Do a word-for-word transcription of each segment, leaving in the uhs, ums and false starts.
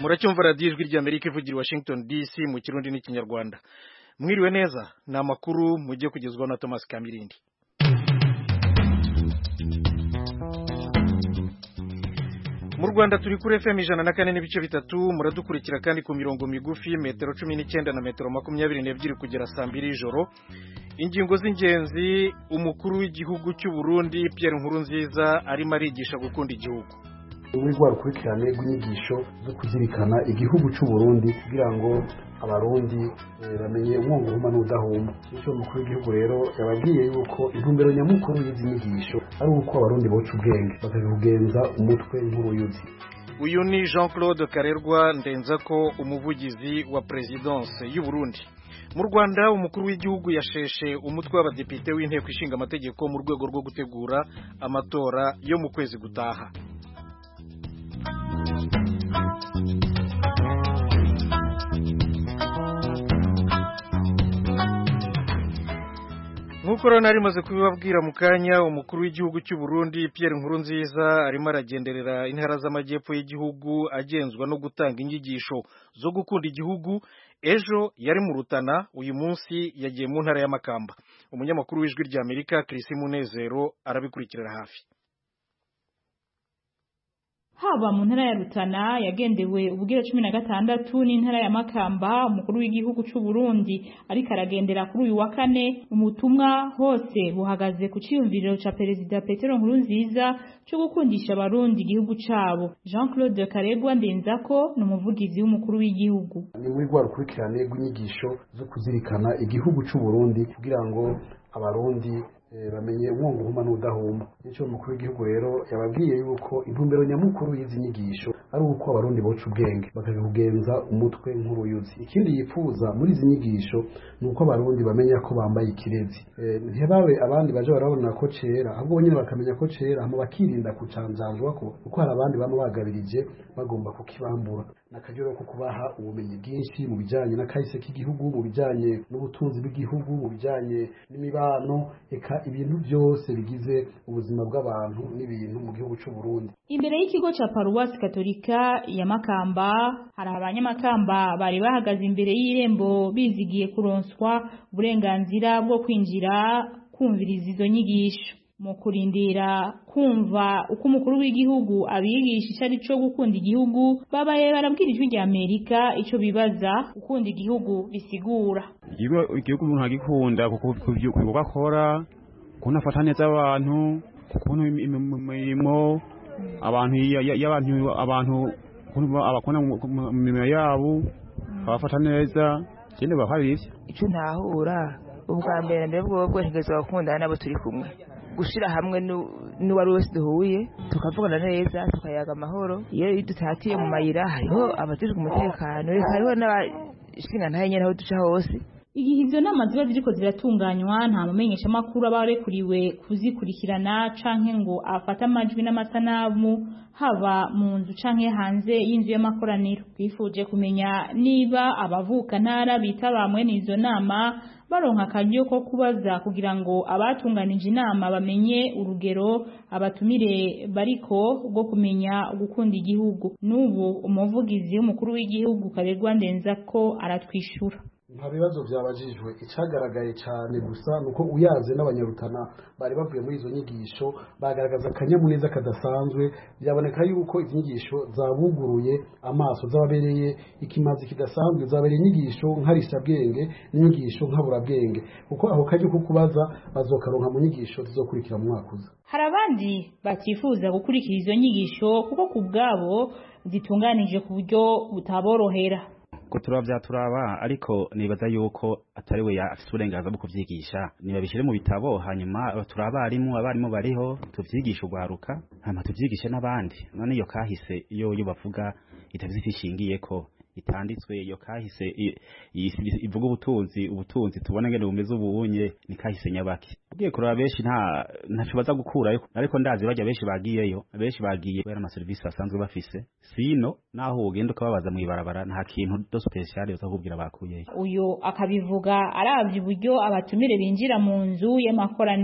muracyumva radiyo ijwi ry'Amerika ivugira i Washington D C mu kirundi n'ikinyarwanda. Mwiriwe neza, ni amakuru mugiye kugezwaho na Thomas Kamirindi. Mu Rwanda turi kuri F M ijana na kane n'ibice bitatu, muradukurikira kandi ku mirongo migufi metero cumi n'icyenda na metero makumyabiri n'ebyiri kugera saa mbiri y'ijoro. Ingingo z'ingenzi: umukuru w'igihugu cy'u Burundi Pierre Nkurunziza arimo arigisha gukunda igihugu. Urwego rukurikirane rw'inyigisho zo kuzirikana igihugu cy'u Burundi kugira ngo abarundi bamenye umwunguma n'udahuma. Icyo umukuru w'igihugu rero yababwiye yuko intumbero nyamukuru y'izi nyigisho ari uko abarundi boca ubwenge bakabigenza umutwe nk'uruyuzi. Uyu ni Jean Claude Karerwa Ndenzako, umuvugizi wa Presidence y'u Burundi. Mu Rwanda umukuru w'igihugu yasheshe umutwe w'abadepite w'inteko ishinga amategeko mu rwego rwo gutegura amatora yo mu kwezi gutaha. Nk'uko rero nari maze kubibabwira mu kanya, umukuru w'igihugu cy'u Burundi Pierre Nkurunziza arimo aragenderera intara z'amajyepfo y'igihugu agenzwa no gutanga inyigisho zo gukunda igihugu. Ejo yari mu Rutana, uyu munsi yagiye mu ntara y'Amakamba. Umunyamakuru w'ijwi ry'Amerika Chris Munezero arabikurikirira hafi. Haba mu ntara ya Rutana yagendewe ubugira cumi na gatandatu n'intara ya Makamba, umukuru w'igihugu cy'u Burundi ariko aragendera kuri uyu wa kane. Umutumwa hose buhagaze ku ciyumviriro ca Perezida Petero Nkurunziza cyo gukundisha abarundi igihugu cabo. Jean Claude Karerwa Ndenzako ni umuvugizi w'umukuru w'igihugu. Ni muri rwa rukurikirane rw'inyigisho zo kuzirikana igihugu cy'u Burundi kugira ngo abarundi bamenye umwunguma n'udahuma. Icyo umukuru w'igihugu rero yababwiye yuko intumbero nyamukuru y'izi nyigisho ari uko abarundi boca ubwenge bakabigenza umutwe nk'uruyuzi. Ikindi yifuza muri izi nyigisho ni uko abarundi bamenya ko bambaye ikirezi, ntibabe abandi baje barabona ko cera, ahubwo nyine bakamenya ko cera, hama bakirinda kucanjanjwa ko kuko hari abandi bama bagabirije bagomba kukibambura. Nakajoro ko kubaha ubumenyi bwinshi mu bijanye n'akahise k'igihugu, mu bijanye n'ubutunzi bw'igihugu, mu bijanye n'imibano, eka ibintu byose bigize ubuzima bw'abantu n'ibintu mu gihugu cy'u Burundi. Imbere y'ikigo ca Paruwasi Katolika ya Makamba hari abanyamakamba bari bahagaze imbere y'irembo bizigiye kuronswa uburenganzira bwo kwinjira kumviriza izo nyigisho. Mu kurindira kumva uko umukuru w'igihugu abigisha icari cyo gukunda igihugu, babaye barabwira ijwi rya Amerika ico bibaza gukunda igihugu bisigura. Igihugu umuntu agikunda kuko kuko akora, kuko afata neza abantu, kuko imirimo abantu y'abantu abantu abakona mu mirimo yabo abafata neza. Kindi bahabije icyo ntahura ubwa mbere mbere bwo bwo ntigezwa gukundana nabo turi kumwe, gushira hamwe n'uwari wese duhuye tukavugana neza tukayaga amahoro. Iyo dutatiye mu mayira hariho abatujwe umutekano, hariho n'abashinga ntaye nyene aho duca hose. Igihe izo nama ziba ziriko ziratunganywa nta mumenyesha makuru aba arekuriwe kuzikurikirana canke ngo afata amajwi n'amasanamu haba mu nzu canke hanze y'inzu y'amakoraniro. Twifuje kumenya niba abavuka ntara bitaba mwene izo nama baronka akaryo ko kubaza kugira ngo abatunganije inama bamenye urugero abatumire bariko bwo kumenya gukunda igihugu. N'ubu umuvugizi w'umukuru w'igihugu Karerwa Ndenzako aratwishura. Nta bibazo byabajijwe, icagaragaye cyane gusa nuko uyaze n'abanyarutana bari bavuye muri izo nyigisho bagaragaza akanyamuneza kadasanzwe. Byaboneka yuko izi nyigisho zabuguruye amaso, zababereye ikimazi kidasanzwe, zabereye inyigisho nkarishabwenge n'inyigisho nkaburabwenge, kuko aho kaje ko kubaza bazokaronka mu nyigisho zizokurikira mu mwaka uza. Hari abandi batifuza gukurikira izo nyigisho kuko kubgabo zitunganije ku buryo butaborohera. ko turabya turaba ariko nibaza yuko atari we afite uburenganzira bwo kuvyigisha. Nibabishire mu bitabo hanyuma turabarimu abarimu bariho tuvyigisha ugwaruka hama tuvyigishe n'abandi. None iyo kahise iyo yo bavuga itavyitishingiye ko itanditswe iyo kahise ivuga ubutunzi ubutunzi tubona ngene bumeze ubunye ni kahise nyabaki. Ugiye kuraba benshi nta ntaco baza gukurayo, ariko ndazi bajya benshi bagiyeyo, benshi bagiye bera ama service basanzwe bafise. Sino naho ugenda ukababaza mwibarabara nta kintu do special uzakubwira bakuyeyo. Uyo akabivuga aravye uburyo abatumire binjira mu nzu y'amakoraniro.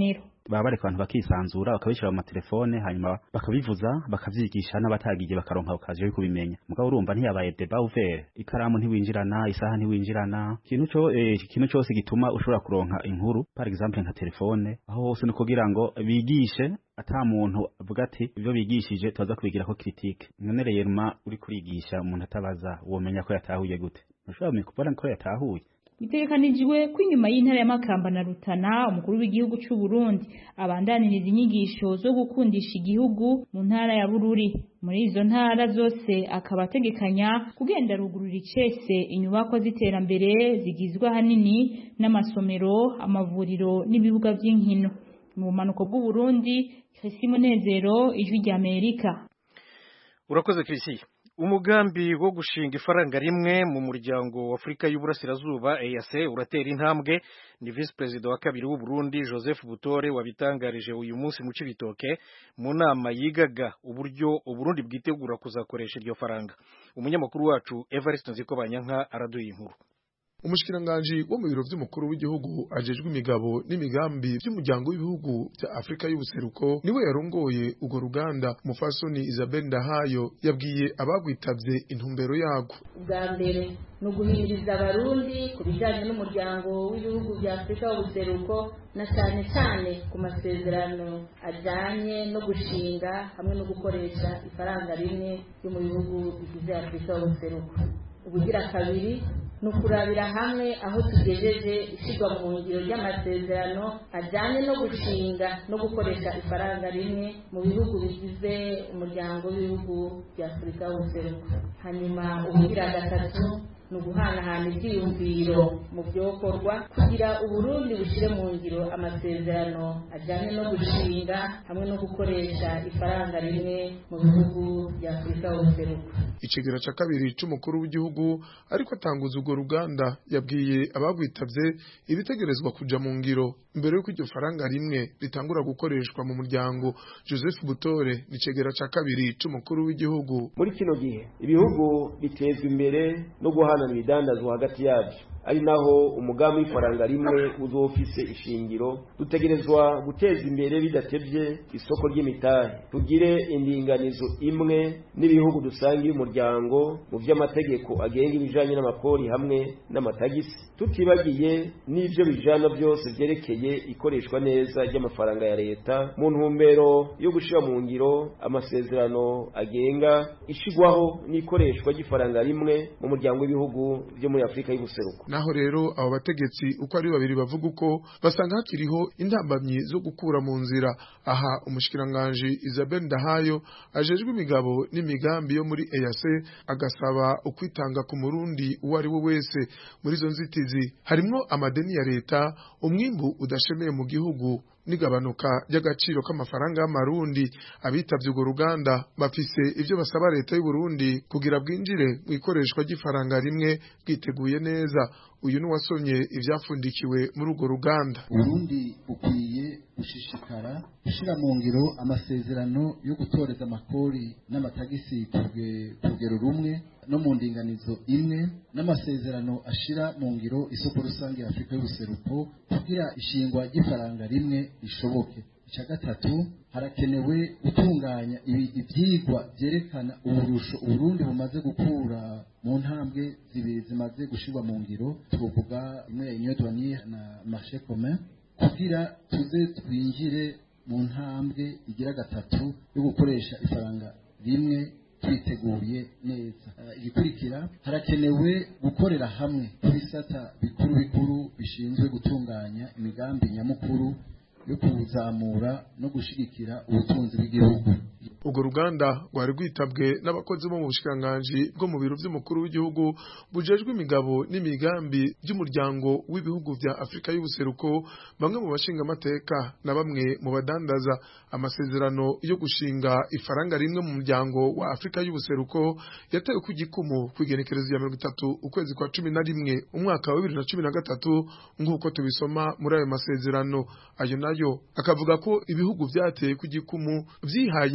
baba bareka abantu bakisanzura bakabishira mu telefone hanyuma bakabivuza bakavyigisha n'abatagiye bakaronka okaziyo yo kubimenya mugabo urumva ntiyabaye débat ouvert ikaramu ntiwinjirana isaha ntiwinjirana ikintu cyo ikintu cyose gituma ushobora kuronka inkuru par exemple nka telefone aho hose no kugira ngo bigishe ata muntu avuga ati ibyo bigishije tuza kubigira ko critique none rero uri kurigisha umuntu atabaza womenya ko yatahuye gute ushobora kubona ko yatahuye. Bitegekanijwe ko inyuma y'intara ya Makamba na Rutana umukuru w'igihugu cy'u Burundi abandaniriza inyigisho zo gukundisha igihugu mu ntara ya Bururi. Muri izo ntara zose akaba ategekanya kugenda rugurura icese inyubako z'iterambere zigizwe hanini n'amasomero, amavuriro n'ibibuga by'inkino. Mu manuko bw'u Burundi, Chrissy Munezero, Ijwi rya Amerika. Urakoze Chrissy. Umugambi wo gushinga ifaranga rimwe mu muryango wa Afrika y'Uburasirazuba E A C uratera intambwe. Ni Vice President wa kabiri w'u Burundi Joseph Butore wabitangarije uyu munsi mu Cibitoke mu nama yigaga uburyo Uburundi bwitegura kuzakoresha iryo faranga. Umunyamakuru wacu Evariste Nzikobanyanka araduye inkuru. Umushikiranganje wo mu biro vy'umukuru w'igihugu ajejwe imigabo n'imigambi by'umuryango w'ibihugu bya Afrika y'Ubuseruko niwe yarongoye ugo ruganda. Mufasoni Isabel Ndahayo yabwiye abagwitavye intumbero yago. Ubwa mbere no guhimiriza abarundi ku bijanye n'umuryango w'ibihugu bya Afrika y'Ubuseruko na cyane cyane ku masezerano ajanye no gushinga hamwe no gukoresha ifaranga rimwe ryo mu bihugu bigize Afrika y'Ubuseruko. Ubugira kabiri nukurabira hamwe aho tugejeje ishigwa mu ngiro y'amasezerano ajanye no gushinga no gukoresha ifaranga rimwe mu bihugu bigize umuryango w'ibihugu bya Afrika y'Ubuseruko. Hanyuma ubugira gatatu nuguhanahana ibyiyumviro mu byokorwa kugira Uburundi bushire mu ngiro amasezerano ajanye no gushinga hamwe no gukoresha ifaranga rimwe mu bihugu bya Afrika y'Ubuseruko. Icegera ca kabiri c'umukuru w'igihugu ariko atanguza ugo ruganda yabwiye abagwitavye ibitegerezwa kuja mu ngiro mbere yuko iryo faranga rimwe ritangura gukoreshwa mu muryango. Joseph Butore ni icegera ca kabiri c'umukuru w'igihugu. Muri kino gihe ibihugu bitezwa imbere no guhana ibidandazwa hagati yabyo ari naho umugambi w'ifaranga rimwe uzofise ishingiro. Dutegerezwa guteza imbere bidatevye isoko ry'imitahe, tugire indinganizo imwe n'ibihugu dusangiye umuryango mu vy'amategeko agenga ibijanye n'amakori hamwe n'amatagisi, tutibagiye n'ivyo bijana byose vyerekeye ikoreshwa neza ry'amafaranga ya leta mu ntumbero yo gushira mu ngiro amasezerano agenga ishigwaho n'ikoreshwa ry'ifaranga rimwe mu muryango w'ibihugu byo muri Afrika y'Ubuseruko. Naho rero abo bategetsi uko ari babiri bavuga uko basanga hakiriho intambamyi zo gukura mu nzira. Aha umushikiranganje Isabel Ndahayo ajejwe imigabo n'imigambi yo muri E A C agasaba ukwitanga ku murundi uwo ari we wese. Muri zo nzitizi harimo amadeni ya leta, umwimbu udashemeye mu gihugu n'igabanuka ry'agaciro k'amafaranga y'amarundi. Abitavye ugo ruganda bafise ivyo basaba leta y'u Burundi kugira bwinjire mu ikoreshwa ry'ifaranga rimwe bwiteguye neza. Uyu ni wasomye ivyafundikiwe muri ugo ruganda. Burundi ukwiye gushishikara gushira mu ngiro amasezerano yo gutoreza amakori n'amatagisi kugero rumwe no mu ndinganizo imwe n'amasezerano ashira mu ngiro isoko rusange ya Afrika y'Ubuseruko kugira ishingwa ry'ifaranga rimwe rishoboke. Ica gatatu harakenewe gutunganya ibyigwa byerekana uburusho Uburundi bumaze gukura mu ntambwe zibiri zimaze gushirwa mu ngiro, tuvuga imwe ya Union douanière na marché commun, kugira tuze twinjire mu ntambwe igira gatatu yo gukoresha ifaranga rimwe twiteguye neza. Uh, igikurikira harakenewe gukorera hamwe ibisata bikuru bikuru bishinzwe gutunganya imigambi nyamukuru yo kuzamura no gushigikira ubutunzi bw'igihugu. Ugo ruganda rwari rwitabwe n'abakozi bo mu bushikanganje bwo mu biro vy'umukuru w'igihugu bujejwe imigabo n'imigambi by'umuryango w'ibihugu vya Afrika y'Ubuseruko, bamwe mu bashinga amateka na bamwe mu badandaza. Amasezerano yo gushinga ifaranga rimwe mu muryango wa Afrika y'Ubuseruko yatewe ku gikumu kwigenekerezo ya mirongo itatu ukwezi kwa cumi na rimwe umwaka wa bibiri na cumi na gatatu nk'uko tubisoma muri ayo masezerano. Ayo nayo akavuga ko ibihugu vyateye ku gikumu vyihaye imyaka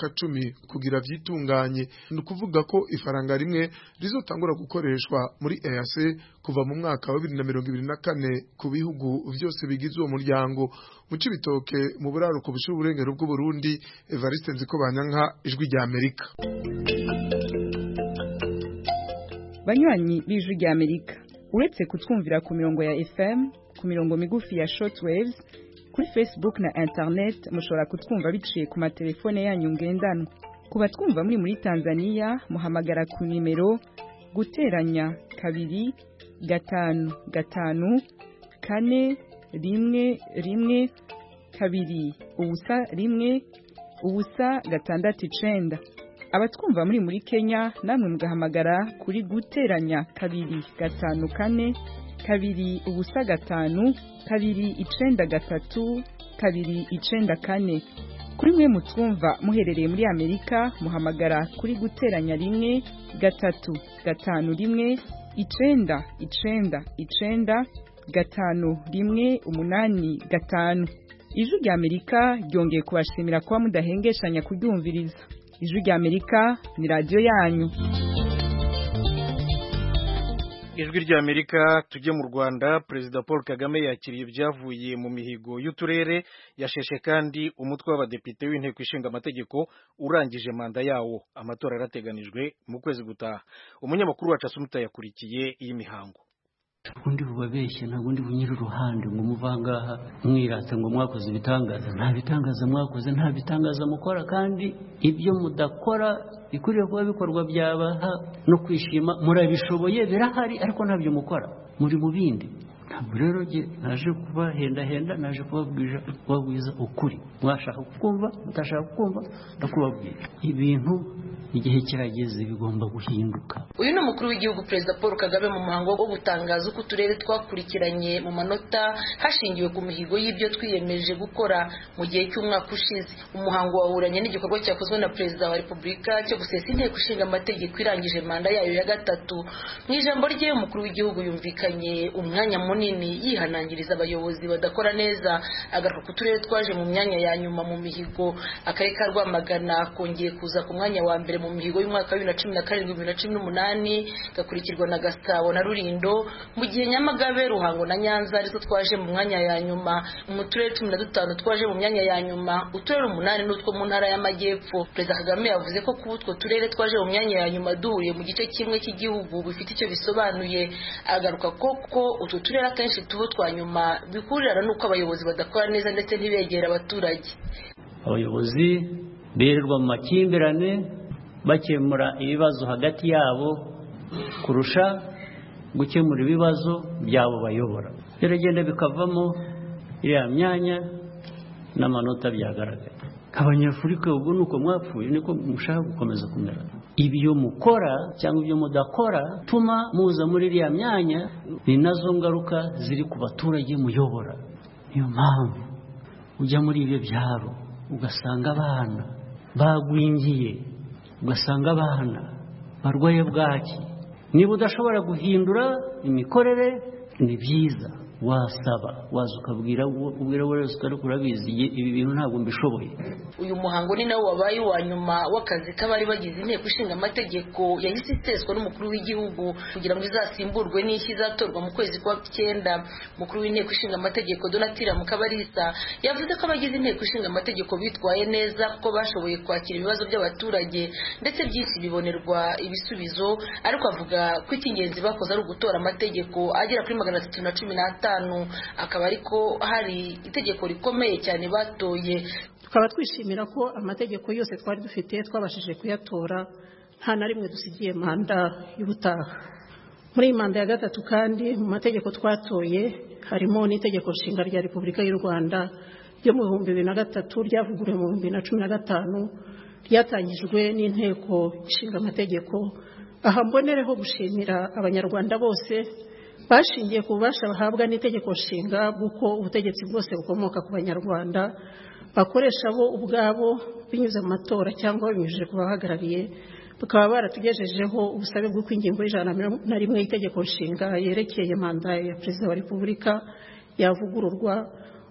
imyaka cumi kugira vyitunganye. Ni ukuvuga ko ifaranga rimwe rizotangura gukoreshwa muri E A C kuva mu mwaka wa bibiri na mirongo ibiri na kane ku bihugu vyose bigize uwo muryango. Mu Cibitoke mu buraruko bushira uburengero bw'u Burundi, Evariste Nzikobanyanka, Ijwi rya Amerika. Banywanyi b'Ijwi rya Amerika, uretse kutwumvira ku mirongo ya F M, ku mirongo migufi ya shortwaves, kuri Facebook na internet mushobora kutwumva biciye ku matelefone yanyu ngendanwa. Kuba twumva muri muri Tanzania muhamagara ku nimero guteranya kabiri gatanu gatanu kane rimwe rimwe kabiri ubusa rimwe ubusa gatandatu icenda. Abatwumva muri muri Kenya namwe mugahamagara kuri guteranya kabiri gatanu kane kabiri ubusa gatanu kabiri icenda gatatu kabiri icenda kane. Kuri mwe mutwumva muherereye muri Amerika muhamagara kuri guteranya rimwe gatatu gatanu rimwe icenda icenda icenda gatanu rimwe umunani gatanu. Ijwi rya Amerika ryongeye kubashimira kuba mudahengeshanya kuryumviriza. Ijwi rya Amerika ni radio yanyu. Ijwi rya Amerika tujye mu Rwanda. Perezida Paul Kagame yakiriye ibyavuye mu mihigo y'uturere, yasheshe kandi umutwe w'abadepite w'inteko ishinga amategeko urangije manda yawo. Amatora yarateganijwe mu kwezi gutaha. Umunyamakuru wacu Asumta yakurikiye iyi mihango. Undi bubabeshye ntabwo ndi bunyira uruhande ngo muvangaha mwirata ngo mwakoze ibitangaza. Nta bitangaza mwakoze, nta bitangaza mukora, kandi ibyo mudakora bikwiriye kuba bikorwa byabaha no kwishima. Murabishoboye, birahari, ariko ntabyo mukora, muri mu bindi. Ntabwo rero je naje kubahenda henda, naje kubabwira kubabwiza ukuri. Mwashaka kukumva, mutashaka kukumva, ndakubabwira ibintu igihe kirageze bigomba guhinduka. Uyu ni umukuru w'igihugu Perezida Paul Kagame mu muhango wo gutangaza uko uturere twakurikiranye mu manota hashingiwe ku mihigo y'ibyo twiyemeje gukora mu gihe cy'umwaka ushize. Umuhango wahuranye n'igikorwa cyakozwe na Perezida wa Repubulika cyo gusesa inteko ishinga amategeko irangije manda yayo ya gatatu. Mu ijambo rye umukuru w'igihugu yumvikanye umwanya munini yihanangiriza abayobozi badakora neza, agaruka ku turere twaje mu myanya ya nyuma mu mihigo. Akarere ka Rwamagana kongeye kuza ku mwanya wa mbere mu mihigo y'umwaka wa bibiri na cumi na karindwi bibiri na cumi n'umunani, gakurikirwa na Gasabo na Rulindo, mu gihe Nyamagabe, Ruhango na Nyanza arizo twaje mu mwanya ya nyuma. Mu turere cumi na dutanu twaje mu myanya ya nyuma, uturere umunani n'utwo mu ntara y'Amajyepfo. Perezida Kagame yavuze ko kuba utwo turere twaje mu myanya ya nyuma duhuriye mu gice kimwe cy'igihugu bifite icyo bisobanuye. Agaruka ko ko utwo turere akenshi tubo twa nyuma bikurirana n'uko abayobozi badakora neza ndetse ntibegera abaturage. Abayobozi bererwa mu makimbirane bakemura ibibazo hagati yabo kurusha gukemura ibibazo byabo bayobora. Biragenda bikavamo iriya myanya n'amanota byagaragaye. Abanyafurika ubwo nuko mwapfuye niko mushaka gukomeza kumera. Ibyo mukora cyangwa ibyo mudakora tuma muza muri iriya myanya, ni nazo ngaruka ziri ku baturage muyobora. Niyo mpamvu ujya muri ibyo byaro ugasanga abana bagwingiye, ugasanga abana barwaye bwaki. Niba udashobora guhindura imikorere, ni byiza wasaba, waza ukabwira ubwira wese ukarabizi ibi bintu ntabwo mbishoboye. Uyu muhango ni nawo wabaye wa nyuma w'akazi k'abari bagize inteko ishinga amategeko yahise iteswa n'umukuru w'igihugu kugira ngo izasimburwe n'iki izatorwa mu kwezi kwa cyenda. Umukuru w'inteko ishinga amategeko Donatilla Mukabalisa yavuze ko abagize inteko ishinga amategeko bitwaye neza kuko bashoboye kwakira ibibazo by'abaturage ndetse byinshi bibonerwa ibisubizo, ariko avuga ko icy'ingenzi bakoze ari ugutora amategeko agera kuri magana atatu na cumi n'atanu, akaba ariko hari itegeko rikomeye cyane batoye. Tukaba twishimira ko amategeko yose twari dufite twabashije kuyatora, nta na rimwe dusigiye manda y'ubutaha. Muri manda ya gatatu kandi mu mategeko twatoye harimo n'itegeko nshinga rya Repubulika y'u Rwanda ryo mu bihumbi bibiri na gatatu ryavuguruwe mu bihumbi bibiri na cumi na gatanu, ryatangijwe n'inteko ishinga amategeko. Aha mbonereho gushimira abanyarwanda bose bashingiye ku bubasha bahabwa n'itegeko nshinga bw'uko ubutegetsi bwose bukomoka ku banyarwanda bakoresha bo ubwabo binyuze mu matora cyangwa binyujije ku bahagarariye, bakaba baratugejejeho ubusabe bw'uko ingingo y'ijana na rimwe y'itegeko nshinga yerekeye manda ya Perezida wa Repubulika yavugururwa,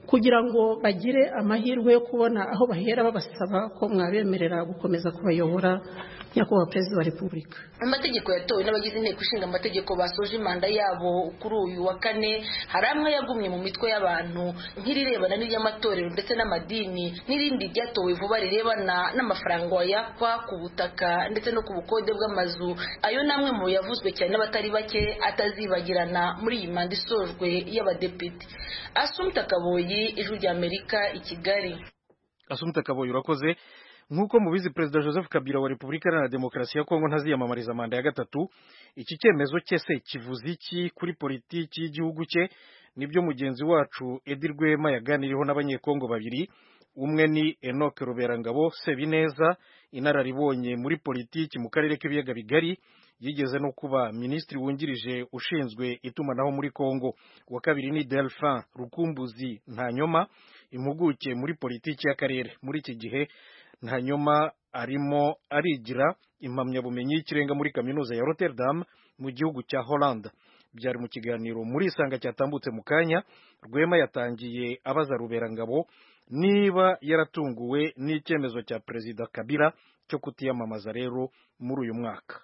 kugira ngo bagire amahirwe yo kubona aho bahera babasaba ko mwabemerera gukomeza kubayobora nyakubahwa perezida wa repubulika. Amategeko yatowe n'abagize inteko ishinga amategeko basoje manda yabo kuri uyu wa kane hari amwe yagumye mu mitwe y'abantu nk'irirebana n'iry'amatorero ndetse n'amadini n'irindi ryatowe vuba rirebana n'amafaranga yakwa ku butaka ndetse no ku bukode bw'amazu. Ayo namwe mu yavuzwe cyane n'abatari bake atazibagirana muri iyi manda isojwe y'abadepite. Asumta Kaboyi, Ijwi ry'Amerika, i Kigali. Asumta Kaboyi, urakoze. Nk'uko mubizi Perezida Joseph Kabila wa Repubulika Iharanira Demokarasi ya Kongo ntaziyamamariza manda ya gatatu. Iki cyemezo cye se kivuze iki kuri politiki y'igihugu cye? Nibyo mugenzi wacu Edi Rwema yaganiriyeho n'abanyekongo babiri. Umwe ni Enoch Ruberangabo Sebineza, inararibonye muri politiki mu karere k'ibiyaga bigari, yigeze no kuba minisitiri wungirije ushinzwe itumanaho muri Kongo. Wa kabiri ni Delphin Rukumbuzi Ntanyoma, impuguke muri politiki y'akarere. Muri iki gihe Ntanyoma arimo arigira impamyabumenyi y'ikirenga muri kaminuza ya Rotterdam mu gihugu cya Holland. Byari mu kiganiro muri Isanga cyatambutse mu kanya. Rwema yatangiye abaza Ruberangabo niba yaratunguwe n'icyemezo cya Perezida Kabila cyo kutiyamamaza rero muri uyu mwaka.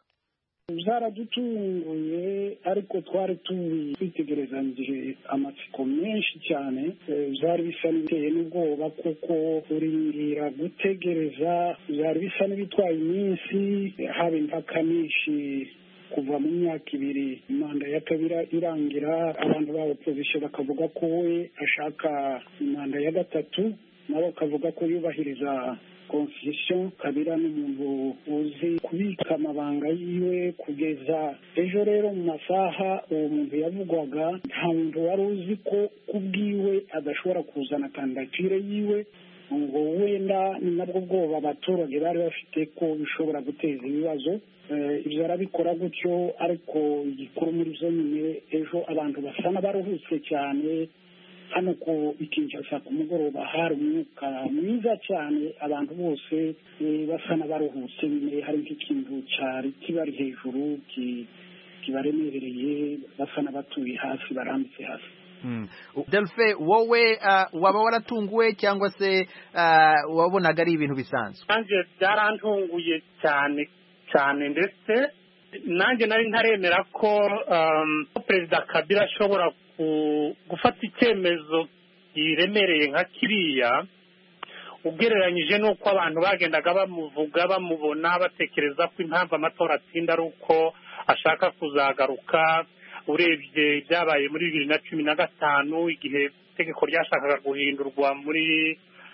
Byaradutunguye ariko twari twitegerezanyije amatsiko menshi cyane. Byari bisa n'ibiteye n'ubwoba kuko urindira gutegereza, byari bisa n'ibitwaye iminsi, haba impaka nyinshi kuva mu myaka ibiri manda ya Kabila irangira. Abantu ba opposition bakavuga ko we ashaka manda ya gatatu, nabo bakavuga ko yubahiriza constitution. Kabila n'umuntu uzi kubika amabanga yiwe kugeza ejo rero mu masaha uwo muntu yavugwaga nta muntu wari uzi ko kubwiwe adashobora kuzana kandidatire yiwe, ngo wenda ni nabwo bwoba abaturage bari bafite ko bishobora guteza ibibazo. Ibyo arabikora gutyo, ariko igikuru muri zo nyine ejo abantu basa n'abaruhutse cyane. Hano ku Kinshasa ku mugoroba hari umwuka mwiza cyane, abantu bose basa n'abaruhutse. Nyine hari nk'ikintu cyari kibari hejuru kibaremereye, basa n'abatuye hasi, barambitse hasi. Delphin, wowe waba waratunguwe cyangwa se wabonaga ari ibintu bisanzwe? Nanjye byarantunguye cyane cyane, ndetse nanjye nari ntaremera ko Perezida Kabila ashobora gufata icyemezo kiremereye nka kiriya, ugereranyije n'uko abantu bagendaga bamuvuga bamubona batekereza ko impamvu amatora atsinda ari uko ashaka kuzagaruka. Urebye ibyabaye muri bibiri na cumi na gatanu igihe itegeko ryashakaga guhindurwa muri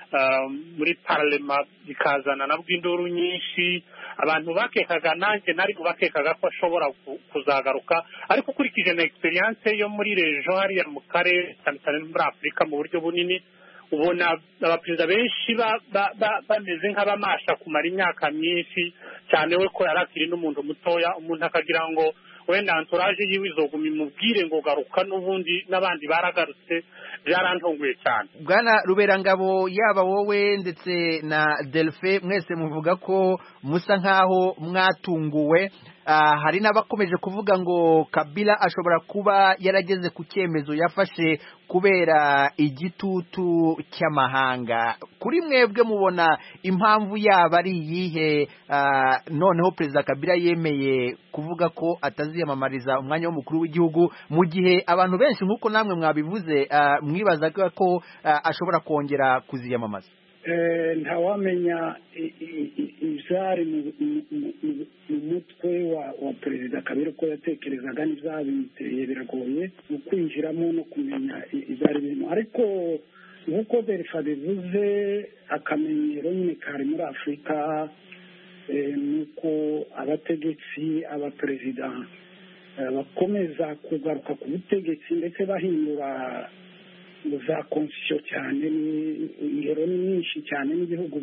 muri parlema bikazana nabwo induru nyinshi, abantu bakekaga, nanjye nari bakekaga ko ashobora kuzagaruka. Ariko ukurikije na experience yo muri rejo hariya mu karere cyane cyane muri Afurika mu buryo bunini, ubona abaperezida benshi bameze nk'abamasha kumara imyaka myinshi cyane, we ko yarakiri n'umuntu mutoya, umuntu akagira ngo wenda entourage yiwe izoguma imubwire ngo garuka, n'ubundi n'abandi baragarutse. Byarantunguye cyane. Bwana Ruberangabo, yaba wowe ndetse na Delphin, mwese muvuga ko musa nkaho mwatunguwe. Uh, hari n'abakomeje kuvuga ngo Kabila ashobora kuba yarageze ku cyemezo yafashe kubera igitutu cy'amahanga. Kuri mwebwe mubona impamvu yaba ari iyihe? Uh, noneho Perezida Kabila yemeye kuvuga ko ataziyamamariza umwanya w'umukuru w'igihugu, mu gihe abantu benshi nk'uko namwe mwabivuze uh, mwibaza ko uh, ashobora kongera kuziyamamaza. Ntawamenya ibyari mu mutwe wa Perezida Kabila ko yatekerezaga n'ibyabimuteye, biragoye kwinjiramo no kumenya ibyari birimo. Ariko nk'uko Delphin bivuze, akamenyero nyine kari muri Afurika nuko abategetsi, abaperezida bakomeza kugaruka ku butegetsi ndetse bahindura za constitution cyane. Ingero ni nyinshi cyane n'ibihugu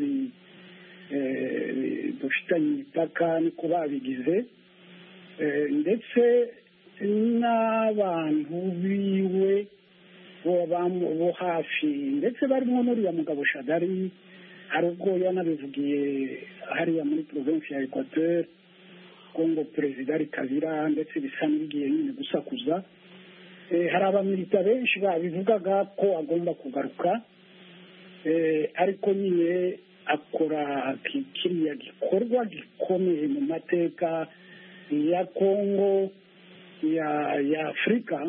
dufitanye imipaka niko babigize, ndetse n'abantu biwe bo hafi, ndetse barimo n'uriya mugabo Shadari, hari ubwo yanabivugiye hariya muri province ya Equateur ko ngo Perezida Kabila, ndetse bisa n'ibigiye nyine gusakuza. hari abamilita benshi babivugaga ko agomba kugaruka ariko nyine akora kiriya gikorwa gikomeye mu mateka ya Kongo ya Afurika.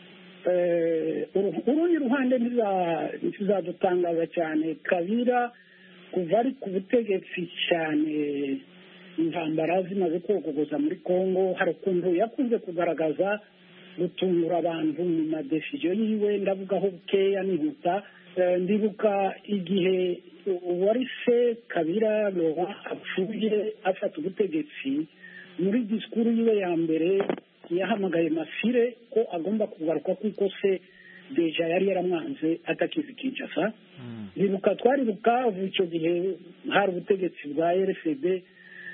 urundi ruhande ntizadutangaza cyane. Kabila kuva ari ku butegetsi cyane intambara zimaze kogogoza muri Kongo, hari ukuntu yakunze kugaragaza gutungura abantu mu madesiyo yiwe, ndavugaho bukeya nihuta. Ndibuka igihe uwari se Kabila Laurent apfuye afata ubutegetsi, muri disikuru yiwe ya mbere yahamagaye Masire ko agomba kugaruka kuko se deja yari yaramwanze atakizi Kinshasa. Ndibuka twari Bukavu icyo gihe hari ubutegetsi bwa R C D,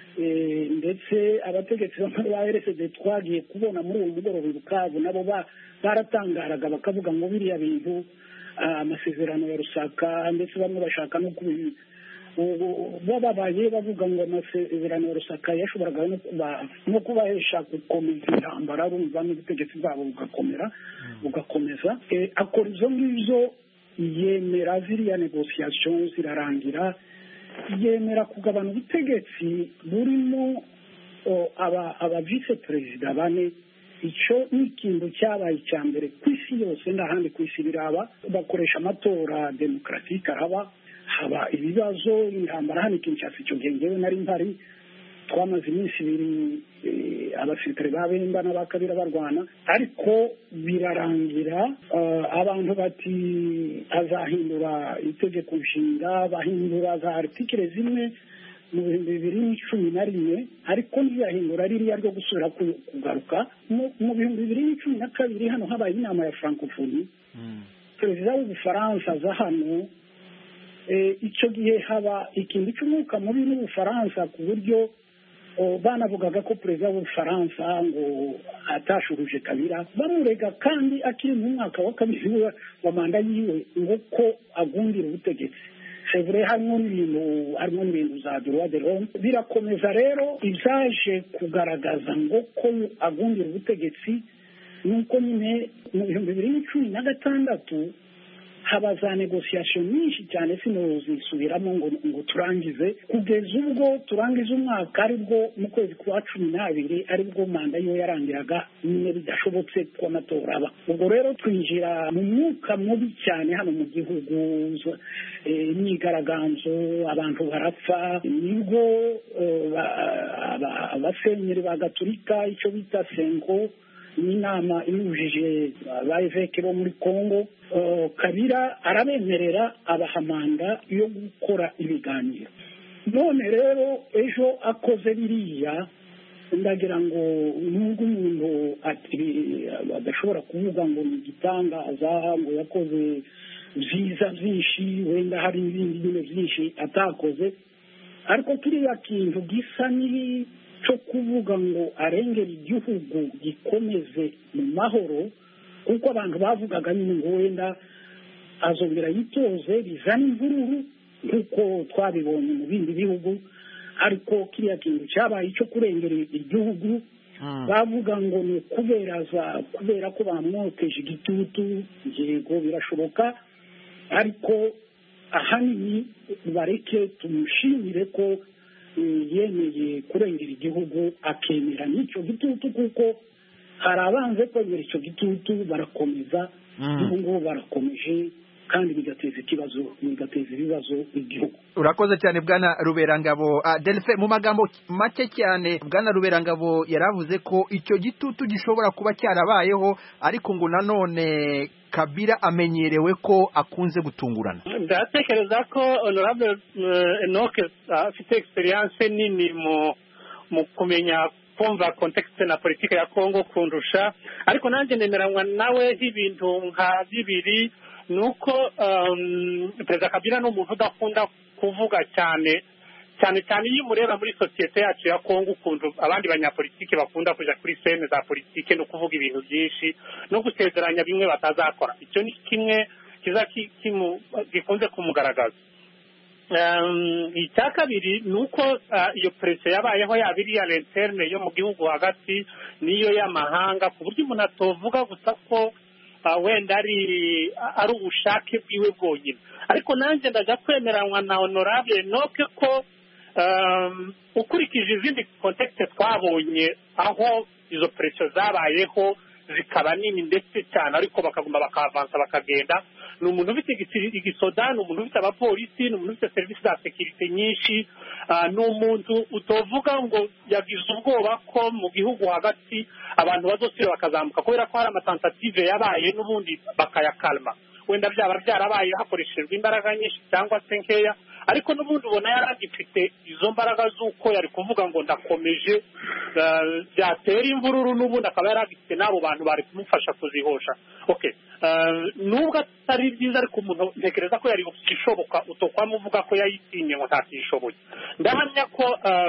ndetse abategetsi bamwe ba R C D twagiye kubona muri uwo mugoroba Bukavu nabo baratangaraga bakavuga ngo biriya bintu amasezerano ya Rusaka, ndetse bamwe bashaka no kubi bababaye bavuga ngo amasezerano ya Rusaka yashoboraga no kuba no kubahesha gukomeza intambara, bumva n'ubutegetsi bwabo bugakomera bugakomeza. Akora izo ngibyo, yemera ziriya negociation zirarangira, yemera kugabana ubutegetsi burimo aba aba vice perezida bane. Icyo ni ikintu cyabaye icya mbere ku isi yose, ndahandi ku isi biraba. Bakoresha amatora demokaratike, araba haba ibibazo intambara hano Kinshasa. Icyo gihe ngewe nari mpari, twamaze iminsi ibiri abasirikare ba Bemba n'abakabira barwana, ariko birarangira. Abantu bati azahindura itegeko nshinga, bahindura za artikile zimwe mu bihumbi bibiri n'icumi na rimwe, ariko ntiyahindura ririya ryo gusubira kugaruka mu bihumbi bibiri n'icumi na kabiri. Hano habaye inama ya francophonie, perezida w'Ubufaransa aza hano. Icyo gihe haba ikintu cy'umwuka mubi n'Ubufaransa, ku buryo banavugaga ko perezida w'Ubufaransa ngo atashuruje Kabila, bamurega kandi akiri mu mwaka wa kabiri wa manda yiwe ngo ko agundira ubutegetsi. Sevre harimo n'ibintu harimo n'ibintu za droit de l'homme. Birakomeza rero, ibyaje kugaragaza ngo ko agundira ubutegetsi nuko nyine mu bihumbi bibiri n'icumi na gatandatu haba za negociation nyinshi cyane, sino zisubiramo ngo ngo turangize, kugeza ubwo turangiza umwaka, aribwo mu kwezi kwa cumi n'abiri aribwo manda yo yarangiraga, nyine bidashobotse ko amatora aba. Ubwo rero twinjira mu mwuka mubi cyane hano mu gihugu, imyigaragambyo, abantu barapfa. Nibwo abasenyeri ba Gatolika, icyo bita Senko, n'inama imujije abayeveke bo muri Kongo, Kabila arabemerera abahamanda yo gukora ibiganiro. None rero ejo akoze biriya, ndagira ngo nubwo umuntu adashobora kuvuga ngo ni igitangaza, ngo yakoze byiza byinshi, wenda hari ibindi bintu byinshi atakoze, ariko kiriya kintu gisa ni cyo kuvuga ngo arengera igihugu gikomeze mu mahoro, kuko abantu bavugaga nyine ngo wenda azongera yitoze bizana imvururu nk'uko twabibonye mu bindi bihugu. Ariko kiriya kintu cyabaye icyo kurengera igihugu, bavuga ngo ni kubera kubera ko bamwoteje igitutu. Yego birashoboka, ariko ahanini bareke tumushimire ko yemeye kurengera igihugu akemera n'icyo gitutu, kuko hari abanze kwemera icyo gitutu barakomeza, ubu ngubu barakomeje, kandi bigateza ikibazo bigateza ibibazo igihugu. Urakoze cyane Bwana Ruberangabo. Delphin, mu magambo make cyane, Bwana Ruberangabo yaravuze ko icyo gitutu gishobora kuba cyarabayeho, ariko ngo nanone Kabila amenyerewe ko akunze gutungurana. Ndatekereza ko Honorable Enoch afite experience nini mu mu kumenya kumva context na politike ya Kongo kundusha, ariko nanjye nemeranywa nawe ibintu nka bibiri. Nuko um, Perezida Kabila n'umuntu udakunda kuvuga cyane cyane cyane iyo mureba muri societe yacu ya Kongo, ukuntu abandi banyapolitike bakunda kuja kuri scene za politike no kuvuga ibintu byinshi no gusezeranya bimwe batazakora. Icyo ni kimwe kiza gikunze kumugaragaza. Um, icya kabiri nuko uh, iyo presse yabayeho yabiri ya interne yo mu gihugu hagati niyo y'amahanga, ku buryo umuntu atovuga gusa ko wenda ari ari ubushake bwiwe bwonyine ariko nanjye ndaja kwemeranywa na honorable Enoke ko ukurikije izindi kontekste twabonye aho izo pressure zabayeho zikaba nini ndetse cyane ariko bakagomba bakavansa bakagenda ni umuntu ufite igisoda ni umuntu ufite abapolisi ni umuntu ufite serivisi za sekirite nyinshi ni umuntu utovuga ngo yagize ubwoba ko mu gihugu hagati abantu bazosira bakazamuka kubera ko hari amatentative yabaye n'ubundi bakayakalma wenda byaba byarabaye hakoreshejwe imbaraga nyinshi cyangwa se nkeya ariko n'ubundi ubona yaragifite izo mbaraga z'uko yari kuvuga ngo ndakomeje byatera imvururu n'ubundi akaba yaragifite n'abo bantu bari kumufasha kuzihosha okay nubwo atari byiza ariko umuntu ntekereza ko yari gushoboka utokwamo uvuga ko yayitinye ngo ntakishoboye ndahamya ko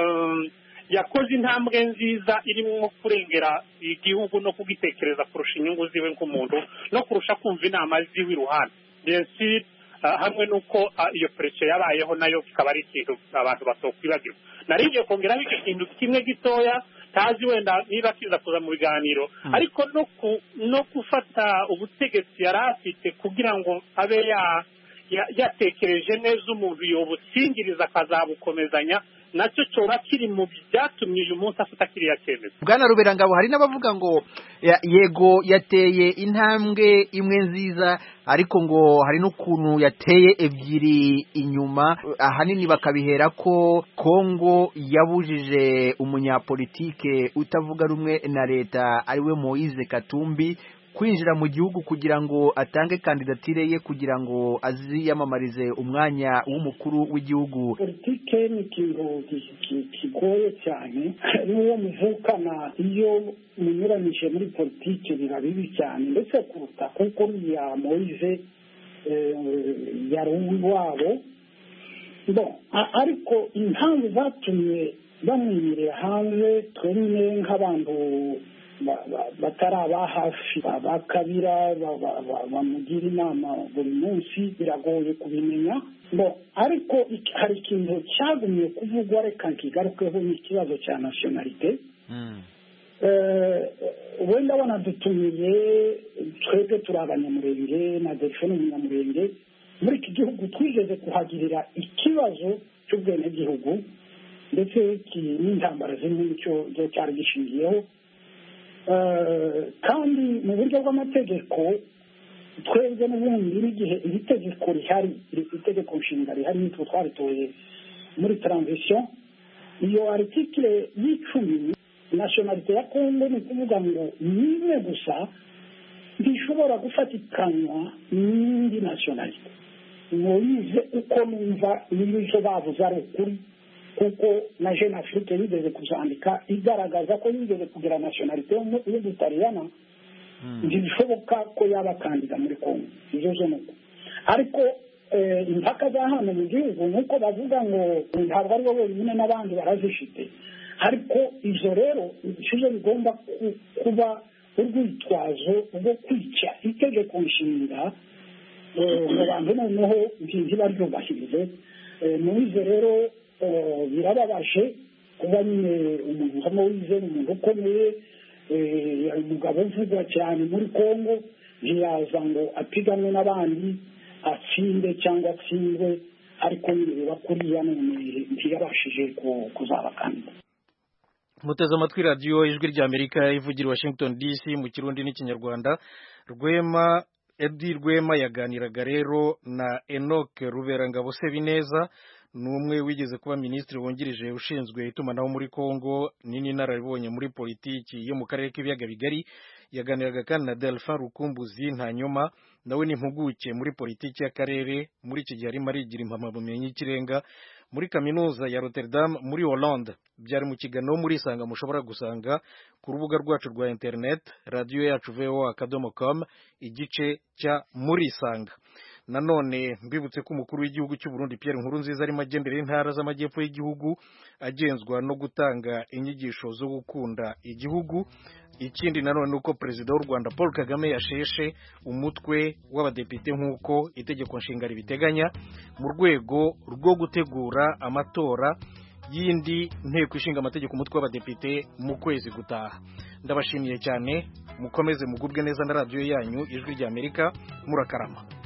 yakoze intambwe nziza irimo kurengera igihugu no kugitekereza kurusha inyungu ziwe nk'umuntu no kurusha kumva inama ziwe iruhande bien hamwe nuko iyo pressure yabayeho nayo kikaba ari ikintu abantu batokwibagirwa naringiye kongeraho ikintu kimwe gitoya tazi wenda niba kiza kuza mu biganiro ariko no no gufata ubutegetsi yarafite kugira ngo abe ya yatekereje neza umuntu yobusingiriza akazabukomezanya nacyo cyoba kiri mu byatumye uyu munsi afata kiriya cyemezo. Bwana Ruberangabo, hari n'abavuga ngo yego yateye intambwe imwe nziza ariko ngo hari n'ukuntu yateye ebyiri inyuma, ahanini bakabihera ko Kongo yabujije umunyapolitike utavuga rumwe na leta ariwe Moise Katumbi kwinjira mu gihugu kugira ngo atange kandidatire ye kugira ngo aziyamamarize umwanya w'umukuru w'igihugu. Politike ni ikintu kigoye cyane n'uwo muvukana iyo munyuranyije muri politike biba bibi cyane ndetse kuruta kuko ya Moise yari uw'iwabo. Ariko impamvu zatumye bamwimirira hanze twemye nk'abantu bataraba hafi bakabira bamugira inama buri munsi biragoye kubimenya ariko hari ikintu cyagumye kuvugwa reka nkigarukeho n'ikibazo cya nationalite wenda wanadutumiye twebwe turi abanyamurenge na Delphin umunyamurenge muri iki gihugu twigeze kuhagirira ikibazo cy'ubwenegihugu ndetse n'intambara zimwe nicyo cyari gishingiyeho kandi mu buryo bw'amategeko twebwe n'ubundi n'igihe iri tegeko rihari iri itegeko nshinga rihari nitwo twaritoye muri transition iyo article y'icumi nationalite ya Kongo ni kuvuga ngo nimwe gusa ndishobora gufatikanywa n'indi nationalite Moise uko numva n'ibyo bavuze ari ukuri kuko na Jeune Afrique yigeze kuzandika igaragaza ko yigeze kugira nationalite y'Ubutaliyana ntibishoboka ko yaba kandida muri Kongo izo zo nuko ariko impaka za hano mu gihugu nuko bavuga ngo ntabwo ari bo bonyine n'abandi barazifite ariko izo rero ibisubizo bigomba kuba urwitwazo rwo kwica itegeko nshinga mu bantu noneho ntibaryubahirize Moise rero birababaje kuba nyine umuntu nka Moise umuntu ukomeye umugabo uvugwa cyane muri Kongo ntiyaza ngo apiganwe n'abandi atsinde cyangwa atsindwe ariko niba kuriya none ntiyabashije kuzaba kandida. Muteze amatwi radiyo ijwi rya Amerika ivugira Washington D C mu Kirundi n'Ikinyarwanda. Rwema Edi Rwema yaganiraga rero na Enoke Ruberangabo Sebineza, numwe wigeze kuba ministri wungirije ushinzwe itumanaho muri Kongo nini narabibonye muri politiki yo mu karere k'ibiyaga bigari. Yaganiraga kandi na Delphin Rukumbuzi Ntanyoma, nawe ni impuguke muri politiki y'akarere, muri iki gihe arimo arigira impamyabumenyi y'ikirenga muri kaminuza ya Rotterdam muri Hollande. Byari mu kiganiro muri Isanga mushobora gusanga ku rubuga rwacu rwa internet radio yacu v o a akadomo com igice cya muri Isanga. Nanone mbibutse ko umukuru w'igihugu cy'u Burundi Pierre Nkurunziza arimo agendera intara z'amajyepfo y'igihugu agenzwa no gutanga inyigisho zo gukunda igihugu. Ikindi nanone nuko Perezida w'u Rwanda Paul Kagame yasheshe umutwe w'abadepite nk'uko itegeko nshinga ribiteganya mu rwego rwo gutegura amatora y'indi nteko ishinga amategeko umutwe w'abadepite mu kwezi gutaha. Ndabashimiye cyane. mukomeze mugubwe neza na radiyo yanyu ijwi ry'Amerika murakarama.